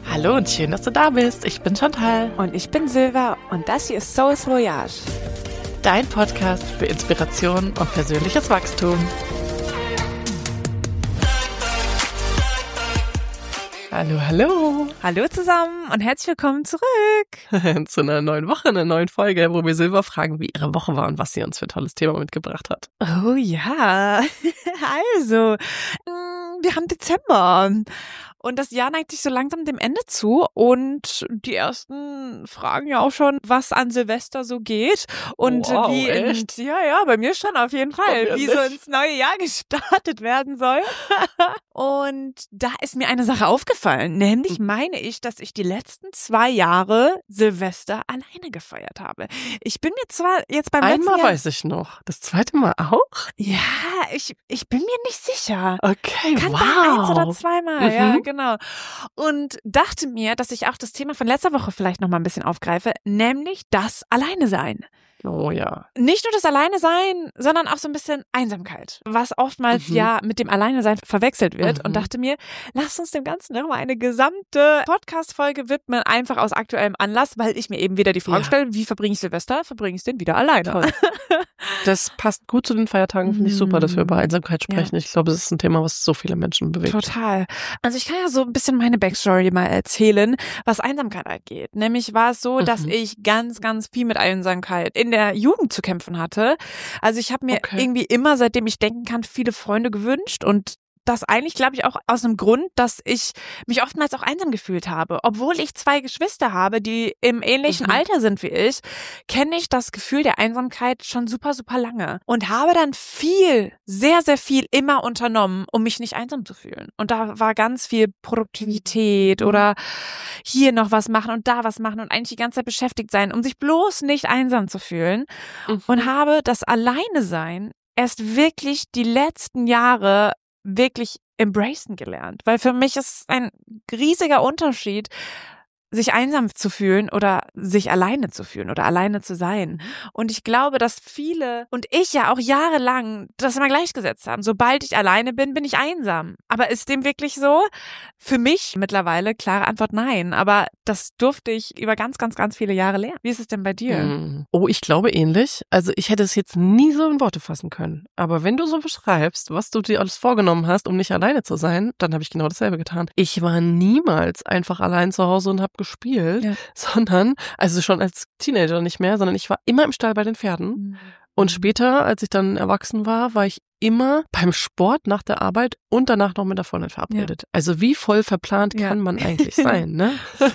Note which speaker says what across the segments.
Speaker 1: Hallo und schön, dass du da bist. Ich bin Chantal.
Speaker 2: Und ich bin Silva und das hier ist Souls Voyage.
Speaker 1: Dein Podcast für Inspiration und persönliches Wachstum. Hallo, hallo.
Speaker 2: Hallo zusammen und herzlich willkommen zurück.
Speaker 1: Zu einer neuen Woche, einer neuen Folge, wo wir Silva fragen, wie ihre Woche war und was sie uns für ein tolles Thema mitgebracht hat.
Speaker 2: Oh ja, also, wir haben Dezember. Und das Jahr neigt sich so langsam dem Ende zu und die ersten fragen ja auch schon, was an Silvester so geht und
Speaker 1: wow,
Speaker 2: wie
Speaker 1: echt?
Speaker 2: Ja, bei mir schon auf jeden Fall, wie so
Speaker 1: nicht.
Speaker 2: ins neue Jahr gestartet werden soll. Und da ist mir eine Sache aufgefallen, nämlich meine ich, dass ich die letzten 2 Jahre Silvester alleine gefeiert habe. Ich bin mir zwar jetzt beim letzten
Speaker 1: Einmal
Speaker 2: Jahr,
Speaker 1: weiß ich noch. Das zweite Mal auch?
Speaker 2: ja, ich bin mir nicht sicher.
Speaker 1: Okay,
Speaker 2: Kann
Speaker 1: wow.
Speaker 2: sein 1 oder 2-mal, ja,
Speaker 1: Mhm.
Speaker 2: genau. Und dachte mir, dass ich auch das Thema von letzter Woche vielleicht noch mal ein bisschen aufgreife, nämlich das Alleine-Sein.
Speaker 1: Oh ja.
Speaker 2: Nicht nur das Alleine-Sein, sondern auch so ein bisschen Einsamkeit, was oftmals ja mit dem Alleine-Sein verwechselt wird. Und dachte mir, lass uns dem Ganzen nochmal eine gesamte Podcast-Folge widmen, einfach aus aktuellem Anlass, weil ich mir eben wieder die Frage stelle, wie verbringe ich Silvester? Verbringe ich es denn wieder alleine?
Speaker 1: Toll. Das passt gut zu den Feiertagen, finde ich super, dass wir über Einsamkeit sprechen. Ich glaube, es ist ein Thema, was so viele Menschen bewegt.
Speaker 2: Total. Also ich kann ja so ein bisschen meine Backstory mal erzählen, was Einsamkeit angeht. Nämlich war es so, dass ich ganz, ganz viel mit Einsamkeit in der Jugend zu kämpfen hatte. Also ich habe mir irgendwie immer, seitdem ich denken kann, viele Freunde gewünscht und das eigentlich, glaube ich, auch aus einem Grund, dass ich mich oftmals auch einsam gefühlt habe. Obwohl ich 2 Geschwister habe, die im ähnlichen Alter sind wie ich, kenne ich das Gefühl der Einsamkeit schon super, super lange. Und habe dann sehr, sehr viel immer unternommen, um mich nicht einsam zu fühlen. Und da war ganz viel Produktivität oder hier noch was machen und da was machen und eigentlich die ganze Zeit beschäftigt sein, um sich bloß nicht einsam zu fühlen. Und habe das Alleine-Sein erst wirklich die letzten Jahre wirklich embracen gelernt. Weil für mich ist ein riesiger Unterschied, sich einsam zu fühlen oder sich alleine zu fühlen oder alleine zu sein. Und ich glaube, dass viele und ich ja auch jahrelang das immer gleichgesetzt haben. Sobald ich alleine bin, bin ich einsam. Aber ist dem wirklich so? Für mich mittlerweile klare Antwort nein. Aber das durfte ich über ganz, ganz, ganz viele Jahre lernen. Wie ist es denn bei dir?
Speaker 1: Oh, ich glaube ähnlich. Also ich hätte es jetzt nie so in Worte fassen können. Aber wenn du so beschreibst, was du dir alles vorgenommen hast, um nicht alleine zu sein, dann habe ich genau dasselbe getan. Ich war niemals einfach allein zu Hause und habe gespielt, sondern, also schon als Teenager nicht mehr, sondern ich war immer im Stall bei den Pferden. Und später, als ich dann erwachsen war ich immer beim Sport nach der Arbeit und danach noch mit der Freundin verabredet. Also wie voll verplant kann man eigentlich sein, ne?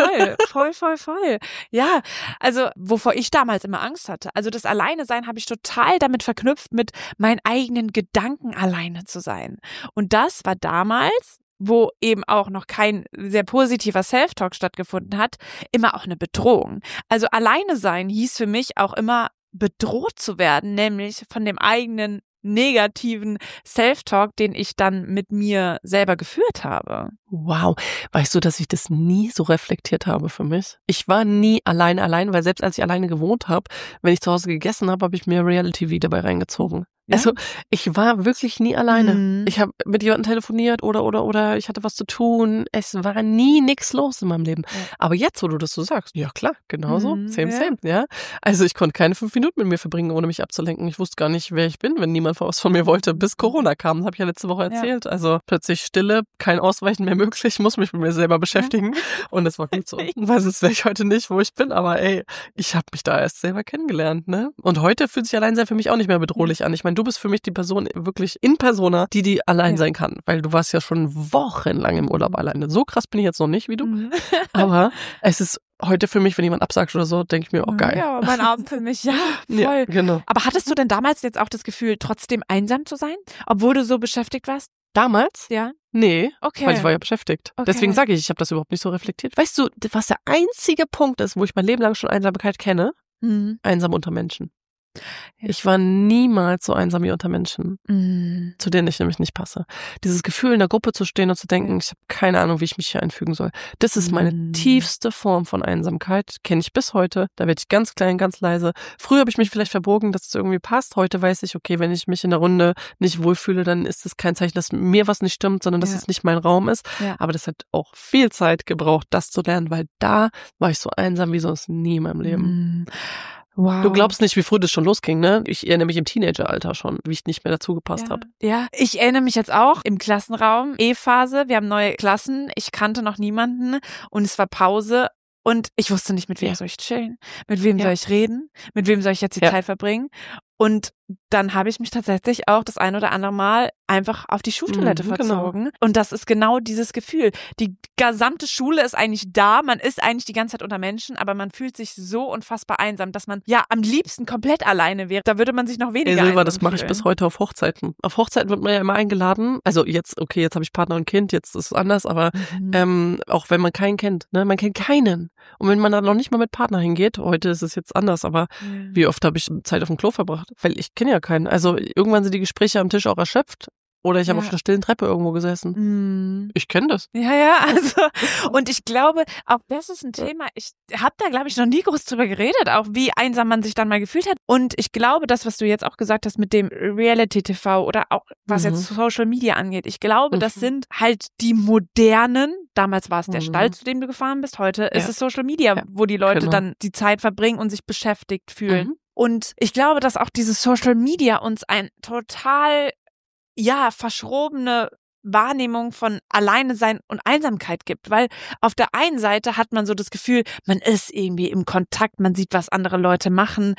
Speaker 2: Voll. Ja, also wovor ich damals immer Angst hatte. Also das Alleine-Sein habe ich total damit verknüpft, mit meinen eigenen Gedanken alleine zu sein. Und das war damals, wo eben auch noch kein sehr positiver Self-Talk stattgefunden hat, immer auch eine Bedrohung. Also alleine sein hieß für mich auch immer bedroht zu werden, nämlich von dem eigenen negativen Self-Talk, den ich dann mit mir selber geführt habe.
Speaker 1: Wow. Weißt du, dass ich das nie so reflektiert habe für mich? Ich war nie allein, weil selbst als ich alleine gewohnt habe, wenn ich zu Hause gegessen habe, habe ich mir Reality-TV dabei reingezogen. Ja? Also ich war wirklich nie alleine. Ich habe mit jemandem telefoniert oder ich hatte was zu tun. Es war nie nix los in meinem Leben. Ja. Aber jetzt, wo du das so sagst, ja klar, genauso, same, ja. Also ich konnte keine 5 Minuten mit mir verbringen, ohne mich abzulenken. Ich wusste gar nicht, wer ich bin, wenn niemand was von mir wollte, bis Corona kam. Das habe ich ja letzte Woche erzählt. Ja. Also plötzlich Stille, kein Ausweichen mehr möglich. Ich muss mich mit mir selber beschäftigen. Und es war gut so. Weil sonst wäre ich heute nicht, wo ich bin. Aber ey, ich habe mich da erst selber kennengelernt, ne? Und heute fühlt sich Alleinsein für mich auch nicht mehr bedrohlich an. Ich meine, du bist für mich die Person wirklich in Persona, die allein sein kann. Weil du warst ja schon wochenlang im Urlaub alleine. So krass bin ich jetzt noch nicht wie du. Aber es ist heute für mich, wenn jemand absagt oder so, denke ich mir, oh geil.
Speaker 2: Ja, mein Abend für mich, ja, voll.
Speaker 1: Ja, genau.
Speaker 2: Aber hattest du denn damals jetzt auch das Gefühl, trotzdem einsam zu sein, obwohl du so beschäftigt warst?
Speaker 1: Damals?
Speaker 2: Ja.
Speaker 1: Nee,
Speaker 2: okay.
Speaker 1: Weil ich war ja beschäftigt. Okay. Deswegen sage ich habe das überhaupt nicht so reflektiert. Weißt du, was der einzige Punkt ist, wo ich mein Leben lang schon Einsamkeit kenne? Einsam unter Menschen. Ich war niemals so einsam wie unter Menschen, zu denen ich nämlich nicht passe. Dieses Gefühl, in der Gruppe zu stehen und zu denken, ich habe keine Ahnung, wie ich mich hier einfügen soll. Das ist meine tiefste Form von Einsamkeit, kenne ich bis heute. Da werde ich ganz klein, ganz leise. Früher habe ich mich vielleicht verbogen, dass es irgendwie passt. Heute weiß ich, okay, wenn ich mich in der Runde nicht wohlfühle, dann ist es kein Zeichen, dass mir was nicht stimmt, sondern dass es nicht mein Raum ist. Ja. Aber das hat auch viel Zeit gebraucht, das zu lernen, weil da war ich so einsam wie sonst nie in meinem Leben. Wow. Du glaubst nicht, wie früh das schon losging, ne? Ich erinnere mich im Teenageralter schon, wie ich nicht mehr dazu gepasst habe.
Speaker 2: Ja, ich erinnere mich jetzt auch im Klassenraum, E-Phase, wir haben neue Klassen, ich kannte noch niemanden und es war Pause und ich wusste nicht, mit wem soll ich chillen, mit wem soll ich reden, mit wem soll ich jetzt die Zeit verbringen. Und dann habe ich mich tatsächlich auch das ein oder andere Mal einfach auf die Schultoilette verzogen. Genau. Und das ist genau dieses Gefühl. Die gesamte Schule ist eigentlich da, man ist eigentlich die ganze Zeit unter Menschen, aber man fühlt sich so unfassbar einsam, dass man am liebsten komplett alleine wäre. Da würde man sich noch weniger
Speaker 1: Silva, das mache ich bis heute auf Hochzeiten. Auf Hochzeiten wird man ja immer eingeladen. Also jetzt habe ich Partner und Kind, jetzt ist es anders, aber auch wenn man keinen kennt, ne? Man kennt keinen. Und wenn man dann noch nicht mal mit Partner hingeht, heute ist es jetzt anders, aber wie oft habe ich Zeit auf dem Klo verbracht? Weil ich kenne ja keinen. Also irgendwann sind die Gespräche am Tisch auch erschöpft. Oder ich habe auf einer stillen Treppe irgendwo gesessen. Ich kenne das.
Speaker 2: Ja, also und ich glaube, auch das ist ein Thema, ich habe da, glaube ich, noch nie groß drüber geredet, auch wie einsam man sich dann mal gefühlt hat. Und ich glaube, das, was du jetzt auch gesagt hast mit dem Reality-TV oder auch was jetzt Social Media angeht, ich glaube, das sind halt die modernen, damals war es der Stall, zu dem du gefahren bist, heute ist es Social Media, wo die Leute dann die Zeit verbringen und sich beschäftigt fühlen. Und ich glaube, dass auch dieses Social Media uns ein total verschrobene Wahrnehmung von Alleine sein und Einsamkeit gibt, weil auf der einen Seite hat man so das Gefühl, man ist irgendwie im Kontakt, man sieht, was andere Leute machen,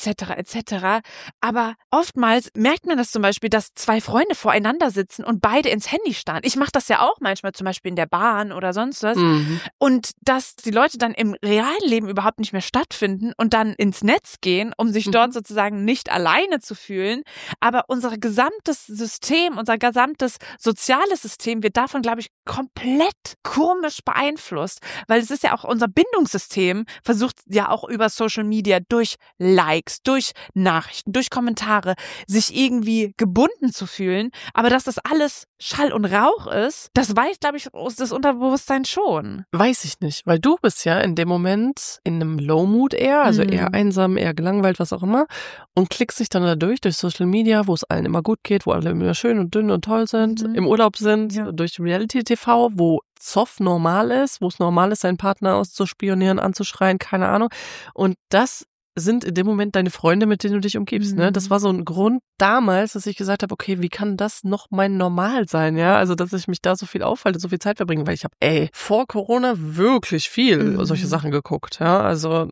Speaker 2: etc., aber oftmals merkt man das zum Beispiel, dass zwei Freunde voreinander sitzen und beide ins Handy starren. Ich mache das ja auch manchmal, zum Beispiel in der Bahn oder sonst was, und dass die Leute dann im realen Leben überhaupt nicht mehr stattfinden und dann ins Netz gehen, um sich dort sozusagen nicht alleine zu fühlen, aber unser gesamtes System, unser gesamtes soziales System wird davon, glaube ich, komplett komisch beeinflusst, weil es ist ja auch unser Bindungssystem, versucht ja auch über Social Media durch Likes, durch Nachrichten, durch Kommentare, sich irgendwie gebunden zu fühlen, aber dass das alles Schall und Rauch ist, das weiß, glaube ich, das Unterbewusstsein schon.
Speaker 1: Weiß ich nicht, weil du bist ja in dem Moment in einem Low-Mood eher, also eher einsam, eher gelangweilt, was auch immer, und klickst dich dann durch Social Media, wo es allen immer gut geht, wo alle immer schön und dünn und toll sind, im Urlaub sind, durch Reality-TV, wo Zoff normal ist, wo es normal ist, seinen Partner auszuspionieren, anzuschreien, keine Ahnung. Und das sind in dem Moment deine Freunde, mit denen du dich umgibst, ne? Das war so ein Grund damals, dass ich gesagt habe, okay, wie kann das noch mein Normal sein, ja? Also, dass ich mich da so viel aufhalte, so viel Zeit verbringe, weil ich habe, vor Corona wirklich viel solche Sachen geguckt, ja? Also,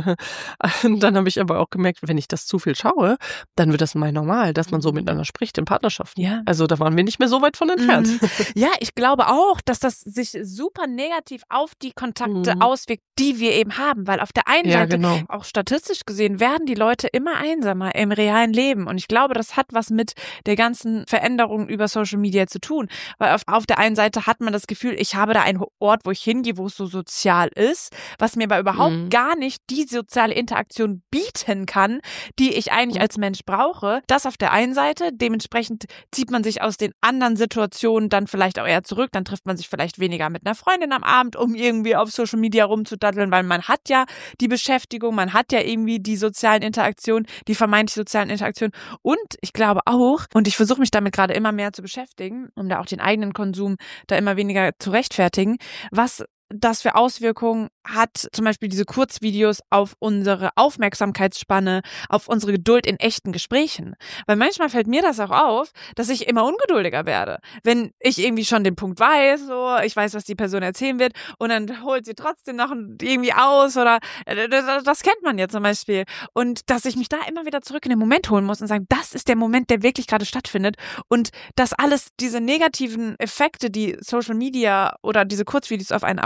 Speaker 1: dann habe ich aber auch gemerkt, wenn ich das zu viel schaue, dann wird das mein Normal, dass man so miteinander spricht in Partnerschaften. Ja. Also, da waren wir nicht mehr so weit von entfernt.
Speaker 2: Ja, ich glaube auch, dass das sich super negativ auf die Kontakte auswirkt, die wir eben haben, weil auf der einen Seite, auch statistisch gesehen, werden die Leute immer einsamer im realen Leben. Und ich glaube, das hat was mit der ganzen Veränderung über Social Media zu tun. Weil auf der einen Seite hat man das Gefühl, ich habe da einen Ort, wo ich hingehe, wo es so sozial ist, was mir aber überhaupt gar nicht die soziale Interaktion bieten kann, die ich eigentlich als Mensch brauche. Das auf der einen Seite. Dementsprechend zieht man sich aus den anderen Situationen dann vielleicht auch eher zurück. Dann trifft man sich vielleicht weniger mit einer Freundin am Abend, um irgendwie auf Social Media rumzudaddeln, weil man hat ja die Beschäftigung, man hat ja irgendwie die sozialen Interaktionen, die vermeintlich sozialen Interaktionen. Und ich glaube auch, und ich versuche mich damit gerade immer mehr zu beschäftigen, um da auch den eigenen Konsum da immer weniger zu rechtfertigen, was das für Auswirkungen hat, zum Beispiel diese Kurzvideos auf unsere Aufmerksamkeitsspanne, auf unsere Geduld in echten Gesprächen. Weil manchmal fällt mir das auch auf, dass ich immer ungeduldiger werde. Wenn ich irgendwie schon den Punkt weiß, so, ich weiß, was die Person erzählen wird, und dann holt sie trotzdem noch irgendwie aus, oder das kennt man ja zum Beispiel. Und dass ich mich da immer wieder zurück in den Moment holen muss und sagen, das ist der Moment, der wirklich gerade stattfindet. Und dass alles diese negativen Effekte, die Social Media oder diese Kurzvideos auf einen auch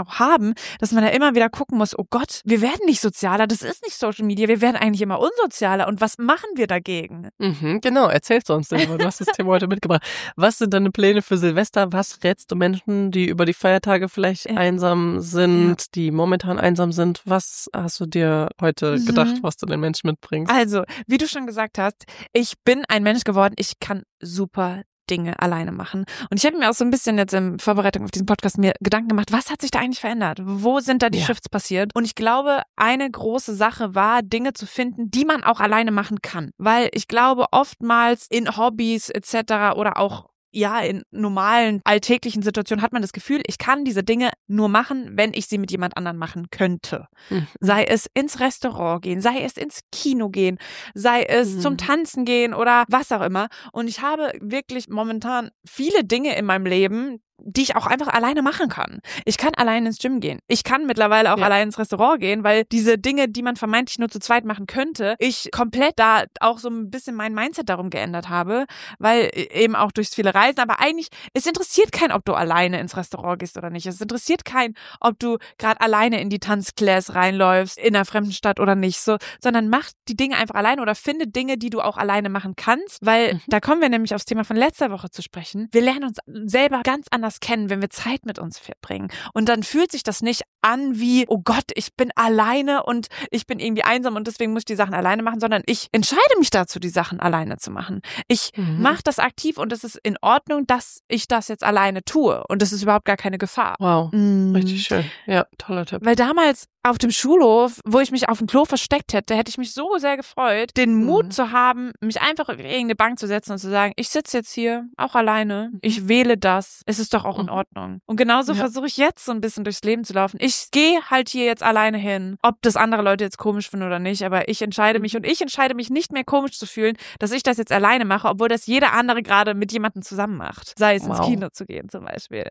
Speaker 2: auch haben, dass man da immer wieder gucken muss, oh Gott, wir werden nicht sozialer, das ist nicht Social Media, wir werden eigentlich immer unsozialer und was machen wir dagegen?
Speaker 1: Genau, erzählst du uns darüber. Du hast das Thema heute mitgebracht. Was sind deine Pläne für Silvester? Was rätst du Menschen, die über die Feiertage vielleicht einsam sind, die momentan einsam sind? Was hast du dir heute gedacht, was du den Menschen mitbringst?
Speaker 2: Also, wie du schon gesagt hast, ich bin ein Mensch geworden, ich kann super Dinge alleine machen. Und ich habe mir auch so ein bisschen jetzt in Vorbereitung auf diesen Podcast mir Gedanken gemacht, was hat sich da eigentlich verändert? Wo sind da die Shifts passiert? Und ich glaube, eine große Sache war, Dinge zu finden, die man auch alleine machen kann. Weil ich glaube, oftmals in Hobbys etc. oder auch in normalen, alltäglichen Situationen hat man das Gefühl, ich kann diese Dinge nur machen, wenn ich sie mit jemand anderem machen könnte. Sei es ins Restaurant gehen, sei es ins Kino gehen, sei es zum Tanzen gehen oder was auch immer. Und ich habe wirklich momentan viele Dinge in meinem Leben, die ich auch einfach alleine machen kann. Ich kann allein ins Gym gehen. Ich kann mittlerweile auch allein ins Restaurant gehen, weil diese Dinge, die man vermeintlich nur zu zweit machen könnte, ich komplett da auch so ein bisschen mein Mindset darum geändert habe, weil eben auch durchs viele Reisen, aber eigentlich, es interessiert keinen, ob du alleine ins Restaurant gehst oder nicht. Es interessiert keinen, ob du gerade alleine in die Tanzclass reinläufst, in einer fremden Stadt oder nicht, so, sondern mach die Dinge einfach alleine oder finde Dinge, die du auch alleine machen kannst, weil da kommen wir nämlich aufs Thema von letzter Woche zu sprechen. Wir lernen uns selber ganz anders kennen, wenn wir Zeit mit uns verbringen. Und dann fühlt sich das nicht an wie, oh Gott, ich bin alleine und ich bin irgendwie einsam und deswegen muss ich die Sachen alleine machen, sondern ich entscheide mich dazu, die Sachen alleine zu machen. Ich mache das aktiv und es ist in Ordnung, dass ich das jetzt alleine tue. Und es ist überhaupt gar keine Gefahr.
Speaker 1: Wow, richtig schön. Ja, toller Tipp.
Speaker 2: Weil damals auf dem Schulhof, wo ich mich auf dem Klo versteckt hätte ich mich so sehr gefreut, den Mut zu haben, mich einfach auf irgendeine Bank zu setzen und zu sagen, ich sitze jetzt hier, auch alleine, ich wähle das, es ist doch auch in Ordnung. Und genauso versuche ich jetzt so ein bisschen durchs Leben zu laufen. Ich gehe halt hier jetzt alleine hin, ob das andere Leute jetzt komisch finden oder nicht, aber ich entscheide mich und ich entscheide mich nicht mehr komisch zu fühlen, dass ich das jetzt alleine mache, obwohl das jeder andere gerade mit jemandem zusammen macht. Sei es ins Kino zu gehen zum Beispiel.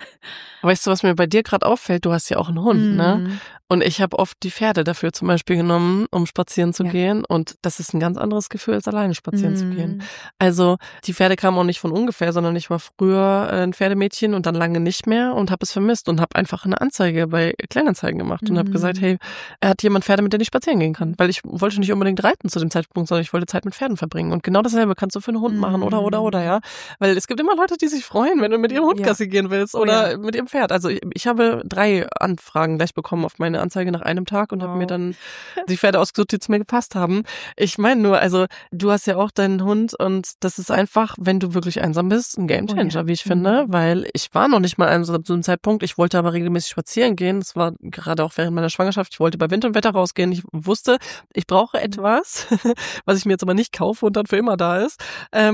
Speaker 1: Weißt du, was mir bei dir gerade auffällt? Du hast ja auch einen Hund, ne? Und ich habe oft die Pferde dafür zum Beispiel genommen, um spazieren zu gehen. Und das ist ein ganz anderes Gefühl, als alleine spazieren zu gehen. Also die Pferde kamen auch nicht von ungefähr, sondern ich war früher ein Pferdemädchen und dann lange nicht mehr und habe es vermisst und habe einfach eine Anzeige bei Kleinanzeigen gemacht und habe gesagt, hey, hat jemand Pferde, mit denen ich spazieren gehen kann? Weil ich wollte nicht unbedingt reiten zu dem Zeitpunkt, sondern ich wollte Zeit mit Pferden verbringen. Und genau dasselbe kannst du für einen Hund machen oder, ja. Weil es gibt immer Leute, die sich freuen, wenn du mit ihrem Hund Gassi gehen willst oder mit ihrem Pferd. Also ich habe 3 Anfragen gleich bekommen auf meine Anzeige nach einem Tag und habe mir dann die Pferde ausgesucht, die zu mir gepasst haben. Ich meine nur, also du hast ja auch deinen Hund und das ist einfach, wenn du wirklich einsam bist, ein Gamechanger, wie ich finde, weil ich war noch nicht mal einsam zu einem Zeitpunkt, ich wollte aber regelmäßig spazieren gehen, das war gerade auch während meiner Schwangerschaft, ich wollte bei Wind und Wetter rausgehen, ich wusste, ich brauche etwas, was ich mir jetzt aber nicht kaufe und dann für immer da ist,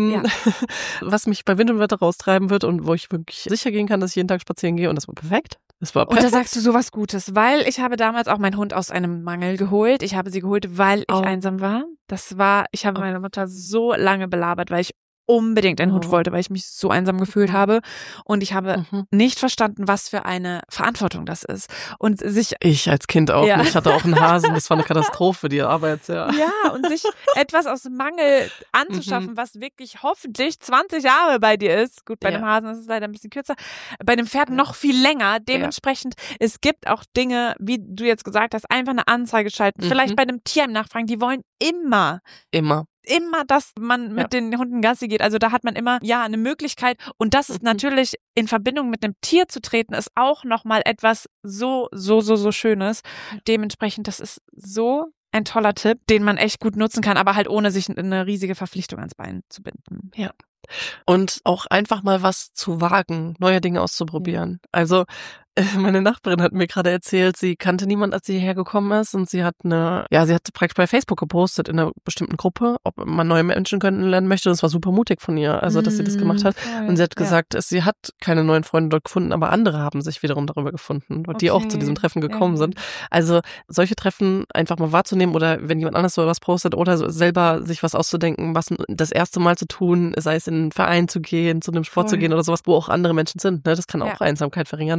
Speaker 1: was mich bei Wind und Wetter raustreiben wird und wo ich wirklich sicher gehen kann, dass ich jeden Tag spazieren gehe und das war perfekt.
Speaker 2: Und da sagst du sowas Gutes, weil ich habe damals auch meinen Hund aus einem Mangel geholt. Ich habe sie geholt, weil ich einsam war. Ich habe meine Mutter so lange belabert, weil ich unbedingt einen Hund wollte, weil ich mich so einsam gefühlt habe. Und ich habe nicht verstanden, was für eine Verantwortung das ist. Und
Speaker 1: ich als Kind auch nicht. Ich hatte auch einen Hasen, das war eine Katastrophe, die Arbeit,
Speaker 2: Ja, und sich etwas aus dem Mangel anzuschaffen, was wirklich hoffentlich 20 Jahre bei dir ist. Gut, bei einem Hasen ist es leider ein bisschen kürzer. Bei einem Pferd noch viel länger. Dementsprechend, es gibt auch Dinge, wie du jetzt gesagt hast, einfach eine Anzeige schalten. Vielleicht bei einem Tierheim nachfragen. Die wollen immer, dass man mit den Hunden Gassi geht. Also da hat man immer eine Möglichkeit. Und das ist natürlich in Verbindung mit einem Tier zu treten, ist auch nochmal etwas so Schönes. Dementsprechend, das ist so ein toller Tipp, den man echt gut nutzen kann, aber halt ohne sich eine riesige Verpflichtung ans Bein zu binden.
Speaker 1: Ja. Und auch einfach mal was zu wagen, neue Dinge auszuprobieren. Also meine Nachbarin hat mir gerade erzählt, sie kannte niemand, als sie hierher gekommen ist und sie hat praktisch bei Facebook gepostet in einer bestimmten Gruppe, ob man neue Menschen kennenlernen möchte. Das war super mutig von ihr, also dass sie das gemacht hat. Und sie hat gesagt, sie hat keine neuen Freunde dort gefunden, aber andere haben sich wiederum darüber gefunden, die auch zu diesem Treffen gekommen sind. Also solche Treffen einfach mal wahrzunehmen oder wenn jemand anderes so was postet oder so selber sich was auszudenken, was das erste Mal zu tun, sei es in einen Verein zu gehen, zu einem Sport zu gehen oder sowas, wo auch andere Menschen sind. Ne? Das kann auch Einsamkeit verringern, weil du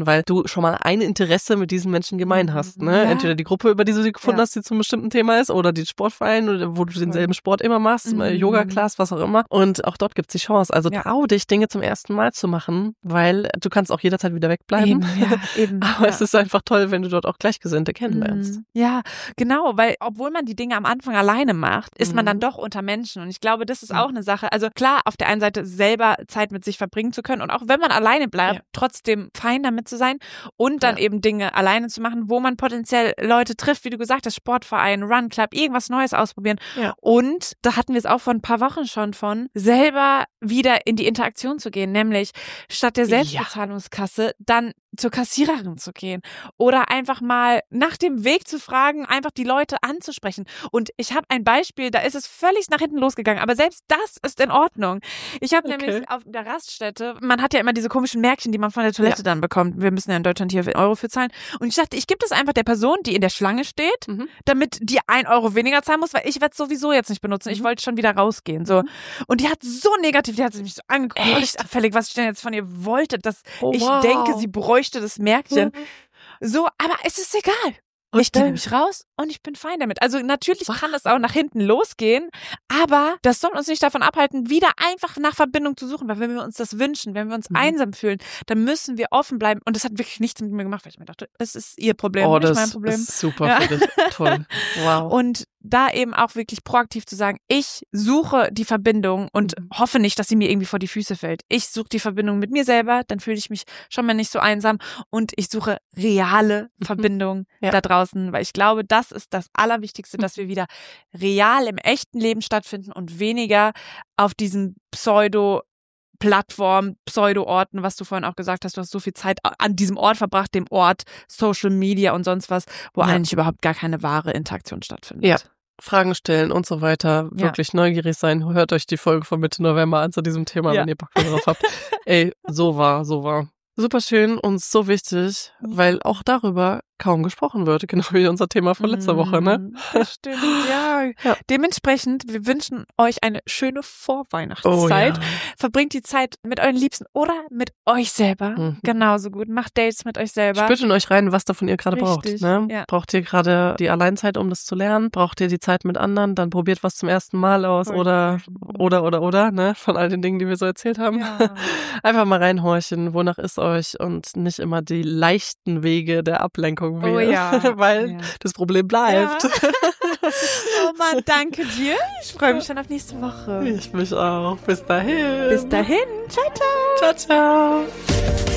Speaker 1: schon mal ein Interesse mit diesen Menschen gemein hast. Ne? Ja. Entweder die Gruppe, über die du sie gefunden hast, die zum bestimmten Thema ist, oder die Sportverein, oder wo du denselben Sport immer machst, Yoga-Class, was auch immer. Und auch dort gibt es die Chance. Also trau dich, Dinge zum ersten Mal zu machen, weil du kannst auch jederzeit wieder wegbleiben. Eben. Aber es ist einfach toll, wenn du dort auch Gleichgesinnte kennenlernst.
Speaker 2: Ja, genau, weil obwohl man die Dinge am Anfang alleine macht, ist man dann doch unter Menschen. Und ich glaube, das ist auch eine Sache. Also klar, auf der einen Seite selber Zeit mit sich verbringen zu können und auch wenn man alleine bleibt, trotzdem fein damit zu sein und dann eben Dinge alleine zu machen, wo man potenziell Leute trifft, wie du gesagt hast, Sportverein, Run Club, irgendwas Neues ausprobieren. Ja. Und da hatten wir es auch vor ein paar Wochen schon von, selber wieder in die Interaktion zu gehen, nämlich statt der Selbstbezahlungskasse dann zur Kassiererin zu gehen oder einfach mal nach dem Weg zu fragen, einfach die Leute anzusprechen. Und ich habe ein Beispiel, da ist es völlig nach hinten losgegangen, aber selbst das ist in Ordnung. Ich habe nämlich auf der Raststätte, man hat ja immer diese komischen Märkchen, die man von der Toilette dann bekommt. Wir müssen ja in Deutschland hier Euro für zahlen. Und ich dachte, ich gebe das einfach der Person, die in der Schlange steht, damit die 1 Euro weniger zahlen muss, weil ich werde es sowieso jetzt nicht benutzen. Ich wollte schon wieder rausgehen. So. Und die hat so negativ, die hat mich so angeguckt, völlig abfällig, was ich denn jetzt von ihr wollte, dass ich denke, sie bräuchte das Märkchen. So, aber es ist egal. Und ich gehe nämlich raus und ich bin fein damit. Also natürlich kann das auch nach hinten losgehen, aber das soll uns nicht davon abhalten, wieder einfach nach Verbindung zu suchen, weil wenn wir uns das wünschen, wenn wir uns einsam fühlen, dann müssen wir offen bleiben. Und das hat wirklich nichts mit mir gemacht, weil ich mir dachte, das ist ihr Problem, nicht mein Problem.
Speaker 1: Das ist super für dich. Toll. Wow.
Speaker 2: Und da eben auch wirklich proaktiv zu sagen, ich suche die Verbindung und hoffe nicht, dass sie mir irgendwie vor die Füße fällt. Ich suche die Verbindung mit mir selber, dann fühle ich mich schon mal nicht so einsam und ich suche reale Verbindung da draußen, weil ich glaube, das ist das Allerwichtigste, dass wir wieder real im echten Leben stattfinden und weniger auf diesen Plattform, Pseudo-Orten, was du vorhin auch gesagt hast, du hast so viel Zeit an diesem Ort verbracht, dem Ort, Social Media und sonst was, wo eigentlich überhaupt gar keine wahre Interaktion stattfindet.
Speaker 1: Ja. Fragen stellen und so weiter, wirklich neugierig sein. Hört euch die Folge von Mitte November an zu diesem Thema, wenn ihr Bock drauf habt. Ey, so war. Super schön und so wichtig, weil auch darüber kaum gesprochen wird, genau wie unser Thema von letzter Woche, ne?
Speaker 2: Das stimmt, ja. Dementsprechend, wir wünschen euch eine schöne Vorweihnachtszeit. Verbringt die Zeit mit euren Liebsten oder mit euch selber. Genauso gut. Macht Dates mit euch selber.
Speaker 1: Spürt in euch rein, was davon ihr gerade braucht. Ne? Ja. Braucht ihr gerade die Alleinzeit, um das zu lernen? Braucht ihr die Zeit mit anderen? Dann probiert was zum ersten Mal aus oder, ne? Von all den Dingen, die wir so erzählt haben. Ja. Einfach mal reinhorchen, wonach ist euch und nicht immer die leichten Wege der Ablenkung weil das Problem bleibt.
Speaker 2: Ja. Oh Mann, danke dir. Ich freue mich schon auf nächste Woche.
Speaker 1: Ich mich auch. Bis dahin.
Speaker 2: Ciao, ciao.
Speaker 1: Ciao, ciao.